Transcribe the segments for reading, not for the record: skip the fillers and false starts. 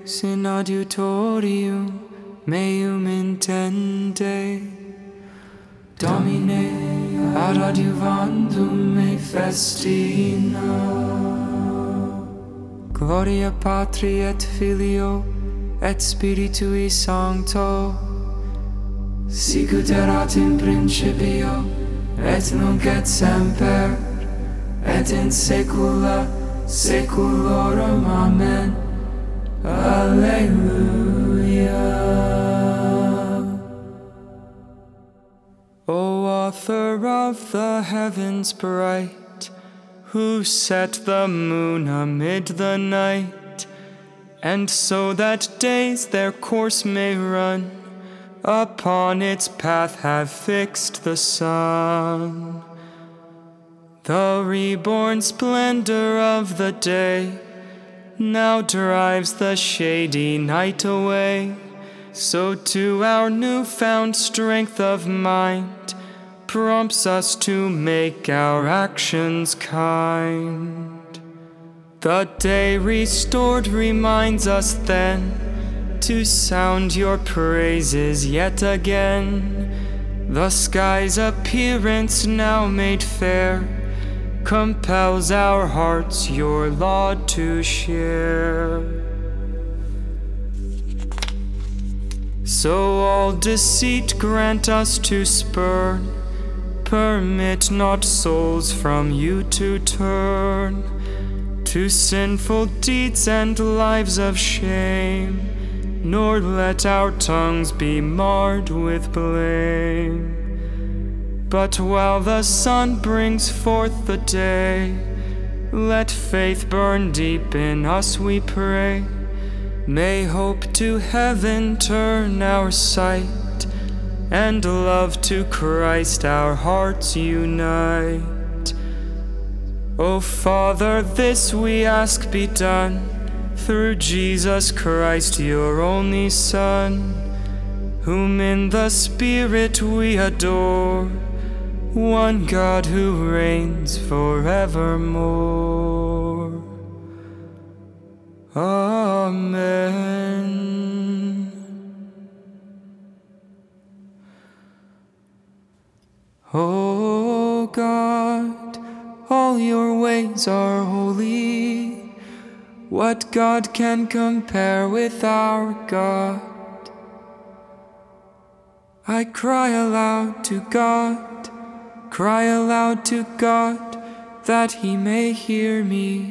Deus in adiutorium meum intende. Domine ad adiuvandum me festina. Gloria Patri et Filio et Spiritui Sancto, sicut erat in principio et nunc et semper et in saecula saeculorum. Amen. Alleluia. O author of the heavens bright, who set the moon amid the night, and so that days their course may run, upon its path have fixed the sun. The reborn splendor of the day now drives the shady night away, so to our newfound strength of mind prompts us to make our actions kind. The day restored reminds us then to sound your praises yet again. The sky's appearance now made fair compels our hearts your laud to share. So all deceit grant us to spurn, permit not souls from you to turn to sinful deeds and lives of shame, nor let our tongues be marred with blame. But while the sun brings forth the day, let faith burn deep in us, we pray. May hope to heaven turn our sight, and love to Christ our hearts unite. O Father, this we ask be done, through Jesus Christ, your only Son, whom in the Spirit we adore, one God who reigns forevermore. Amen. O God, all your ways are holy. What God can compare with our God? I cry aloud to God, cry aloud to God, that he may hear me.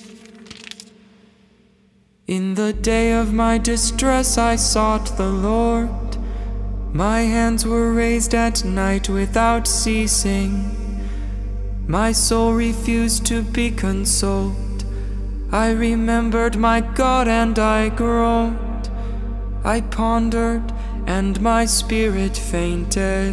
In the day of my distress I sought the Lord. My hands were raised at night without ceasing. My soul refused to be consoled. I remembered my God and I groaned. I pondered and my spirit fainted.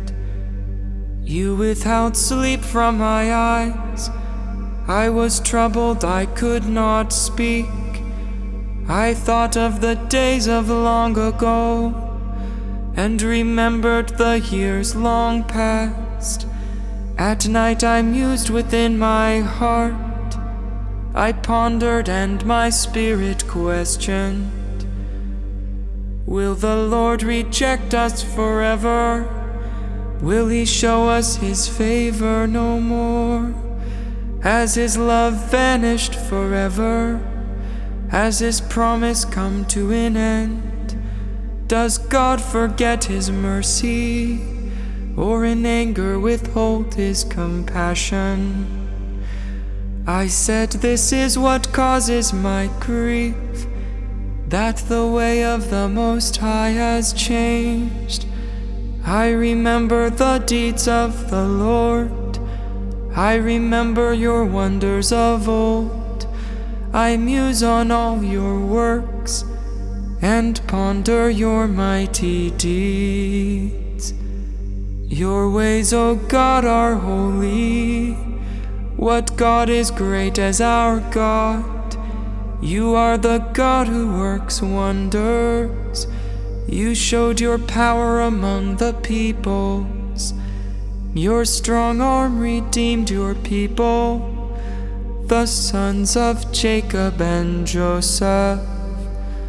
You withheld sleep from my eyes. I was troubled, I could not speak. I thought of the days of long ago, and remembered the years long past. At night I mused within my heart. I pondered and my spirit questioned. Will the Lord reject us forever? Will he show us his favor no more? Has his love vanished forever? Has his promise come to an end? Does God forget his mercy, or in anger withhold his compassion? I said, this is what causes my grief, that the way of the Most High has changed. I remember the deeds of the Lord. I remember your wonders of old. I muse on all your works and ponder your mighty deeds. Your ways, O God, are holy. What God is great as our God? You are the God who works wonders. You showed your power among the peoples. Your strong arm redeemed your people, the sons of Jacob and Joseph.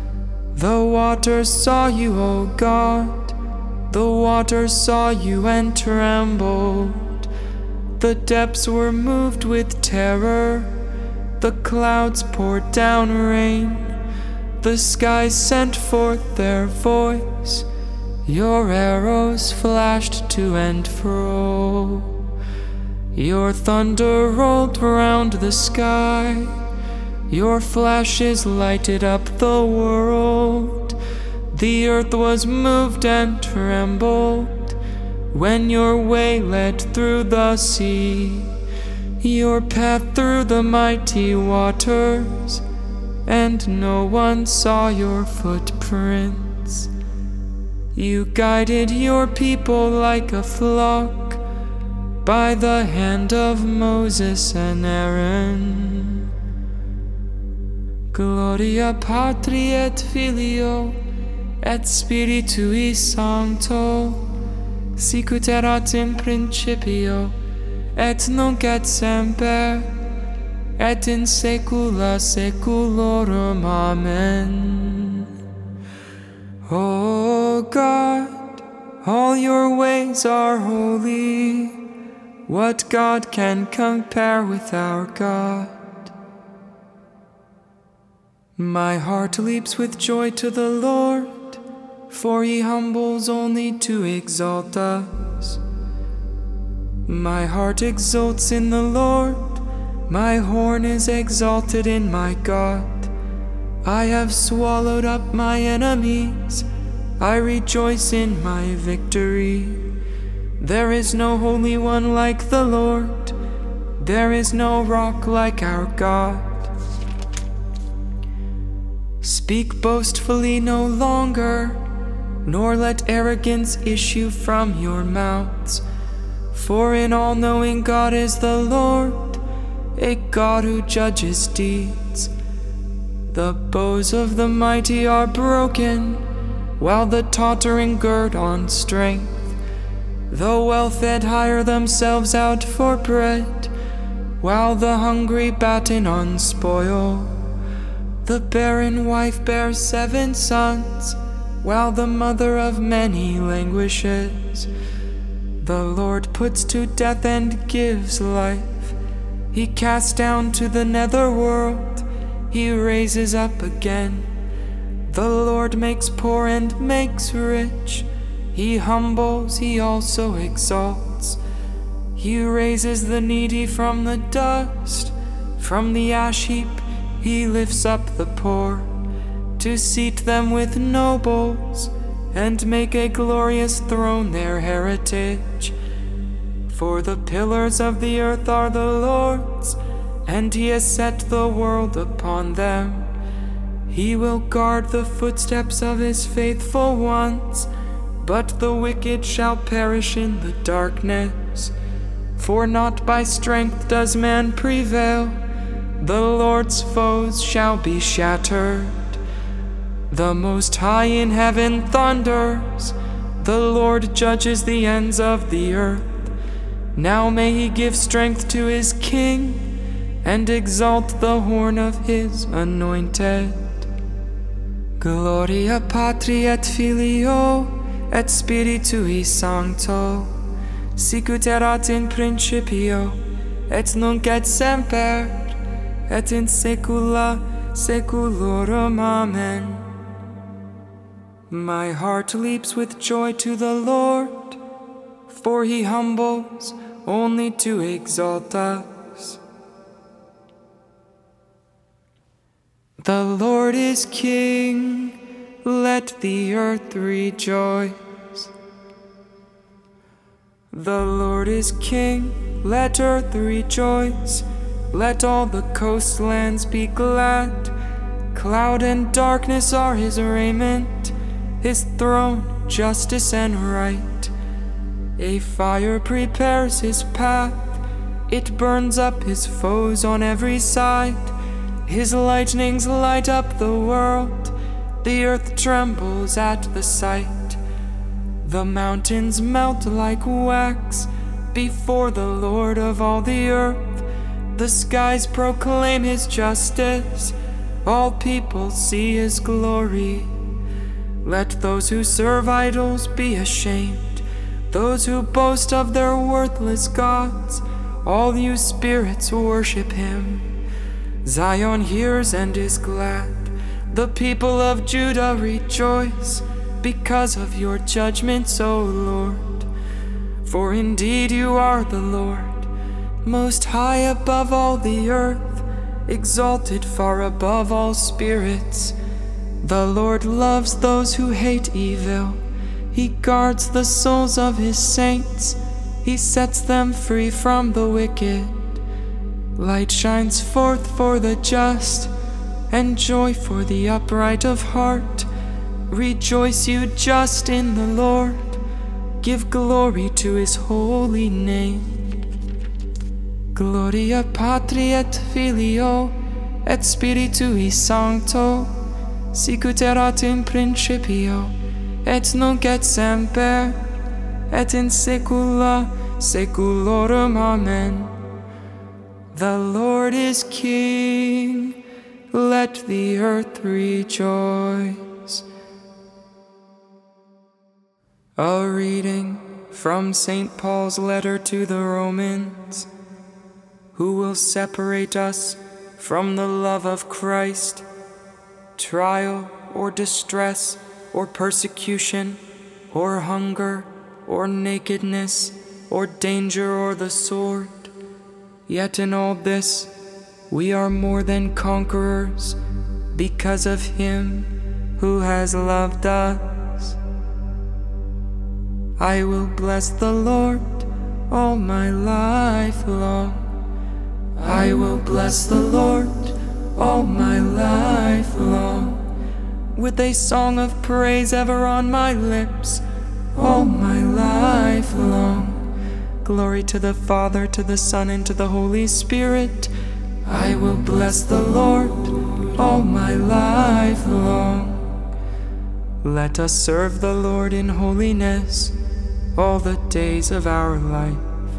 The waters saw you, O God. The waters saw you and trembled. The depths were moved with terror. The clouds poured down rain. The skies sent forth their voice. Your arrows flashed to and fro. Your thunder rolled round the sky. Your flashes lighted up the world. The earth was moved and trembled when your way led through the sea, your path through the mighty waters, and no one saw your footprints. You guided your people like a flock by the hand of Moses and Aaron. Gloria Patri et Filio et Spiritui Sancto, sicut erat in principio, et nunc et semper, et in saecula saeculorum. Amen. O God, all your ways are holy. What God can compare with our God? My heart leaps with joy to the Lord, for he humbles only to exalt us. My heart exults in the Lord, my horn is exalted in my God. I have swallowed up my enemies, I rejoice in my victory. There is no holy one like the Lord, there is no rock like our God. Speak boastfully no longer, nor let arrogance issue from your mouths. For an all-knowing God is the Lord, a God who judges deeds. The bows of the mighty are broken, while the tottering gird on strength. The well-fed hire themselves out for bread, while the hungry batten on spoil. The barren wife bears 7 sons, while the mother of many languishes. The Lord puts to death and gives life. He casts down to the netherworld, he raises up again. The Lord makes poor and makes rich. He humbles, he also exalts. He raises the needy from the dust. From the ash heap he lifts up the poor, to seat them with nobles, and make a glorious throne their heritage. For the pillars of the earth are the Lord's, and he has set the world upon them. He will guard the footsteps of his faithful ones, but the wicked shall perish in the darkness. For not by strength does man prevail, the Lord's foes shall be shattered. The Most High in heaven thunders, the Lord judges the ends of the earth. Now may he give strength to his king, and exalt the horn of his anointed. Gloria Patri et Filio et Spiritui Sancto, sicut erat in principio, et nunc et semper, et in saecula saeculorum. Amen. My heart leaps with joy to the Lord, for he humbles only to exalt us. The Lord is King, let the earth rejoice. The Lord is King, let earth rejoice. Let all the coastlands be glad. Cloud and darkness are his raiment, his throne, justice and right. A fire prepares his path, it burns up his foes on every side. His lightnings light up the world, the earth trembles at the sight. The mountains melt like wax before the Lord of all the earth. The skies proclaim his justice, all people see his glory. Let those who serve idols be ashamed, those who boast of their worthless gods. All you spirits worship him. Zion hears and is glad. The people of Judah rejoice because of your judgments, O Lord. For indeed you are the Lord, most high above all the earth, exalted far above all spirits. The Lord loves those who hate evil. He guards the souls of his saints. He sets them free from the wicked. Light shines forth for the just, and joy for the upright of heart. Rejoice, you just, in the Lord. Give glory to his holy name. Gloria Patri et Filio et Spiritui Sancto, sicut erat in principio, et nunc et semper, et in saecula saeculorum. Amen. The Lord is King. Let the earth rejoice. A reading from St. Paul's letter to the Romans. Who will separate us from the love of Christ? Trial or distress or persecution or hunger or nakedness or danger or the sword? Yet in all this we are more than conquerors because of him who has loved us. I will bless the Lord all my life long. I will bless the Lord all my life long, with a song of praise ever on my lips, all my life long. Glory to the Father, to the Son, and to the Holy Spirit. I will bless the Lord all my life long. Let us serve the Lord in holiness all the days of our life.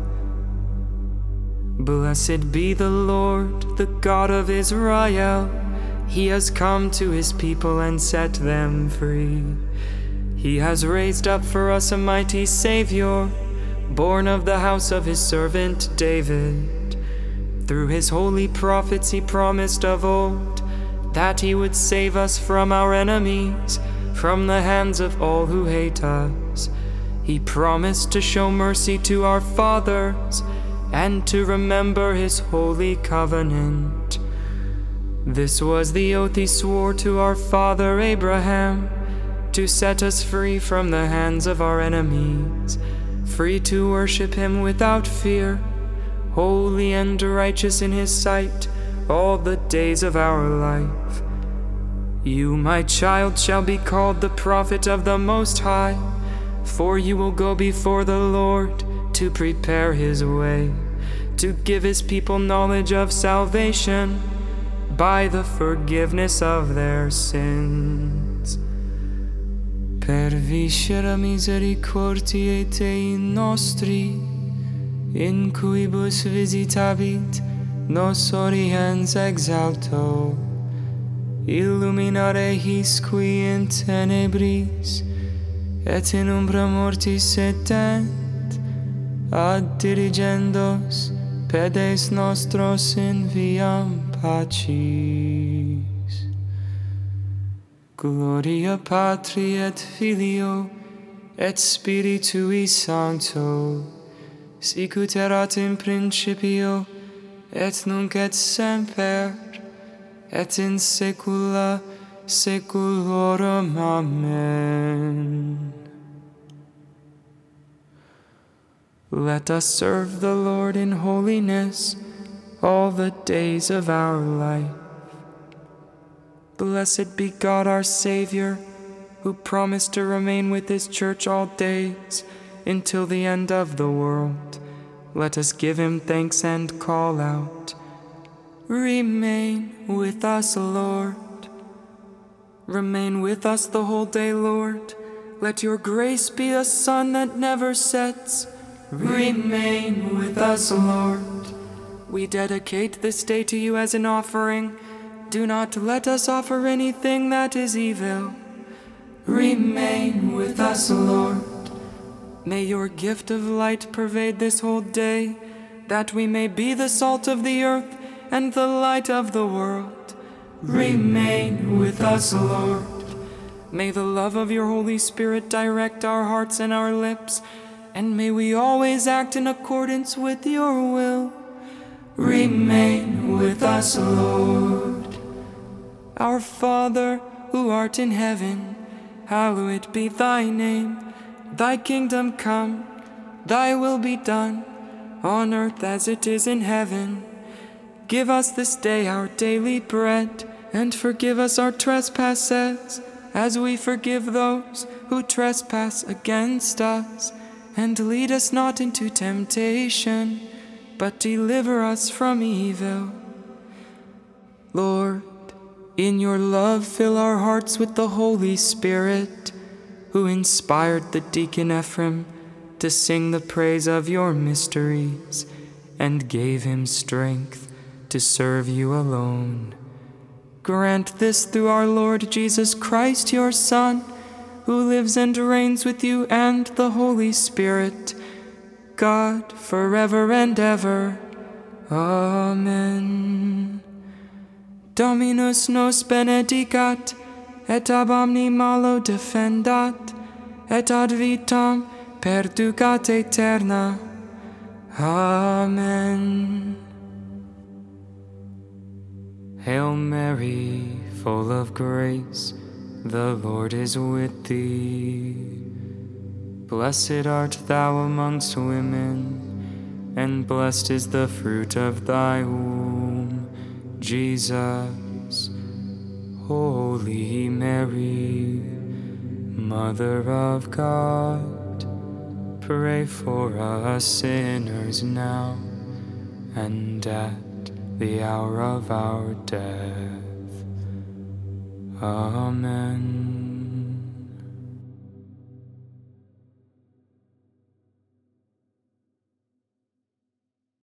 Blessed be the Lord, the God of Israel. He has come to his people and set them free. He has raised up for us a mighty Savior, born of the house of his servant David. Through his holy prophets he promised of old that he would save us from our enemies, from the hands of all who hate us. He promised to show mercy to our fathers and to remember his holy covenant. This was the oath he swore to our father Abraham, to set us free from the hands of our enemies, free to worship him without fear, holy and righteous in his sight all the days of our life. You, my child, shall be called the prophet of the Most High, for you will go before the Lord to prepare his way, to give his people knowledge of salvation by the forgiveness of their sins. Per viscera misericordiae Tei nostri, in cuibus visitabit nos oriens exalto, illuminare his qui in tenebris et in umbra mortis sedet, ad dirigendos pedes nostros in viam pacis. Gloria Patri et Filio et Spiritui Sancto, sicut erat in principio et nunc et semper et in saecula saeculorum. Amen. Let us serve the Lord in holiness all the days of our life. Blessed be God our Savior, who promised to remain with his church all days until the end of the world. Let us give him thanks and call out, Remain with us, Lord. Remain with us the whole day, Lord. Let your grace be a sun that never sets. Remain with us, Lord. We dedicate this day to you as an offering. Do not let us offer anything that is evil. Remain with us, Lord. May your gift of light pervade this whole day, that we may be the salt of the earth and the light of the world. Remain with us, Lord. May the love of your Holy Spirit direct our hearts and our lips, and may we always act in accordance with your will. Remain with us, Lord. Our Father, who art in heaven, hallowed be thy name. Thy kingdom come, thy will be done, on earth as it is in heaven. Give us this day our daily bread, and forgive us our trespasses, as we forgive those who trespass against us. And lead us not into temptation, but deliver us from evil. Lord, in your love fill our hearts with the Holy Spirit, who inspired the deacon Ephraim to sing the praise of your mysteries, and gave him strength to serve you alone. Grant this through our Lord Jesus Christ, your Son, who lives and reigns with you and the Holy Spirit, God, forever and ever. Amen. Dominus nos benedicat, et ab omni malo defendat, et ad vitam perducat aeterna. Amen. Hail Mary, full of grace, the Lord is with thee. Blessed art thou amongst women, and blessed is the fruit of thy womb, Jesus. Holy Mary, Mother of God, pray for us sinners now and at the hour of our death. Amen.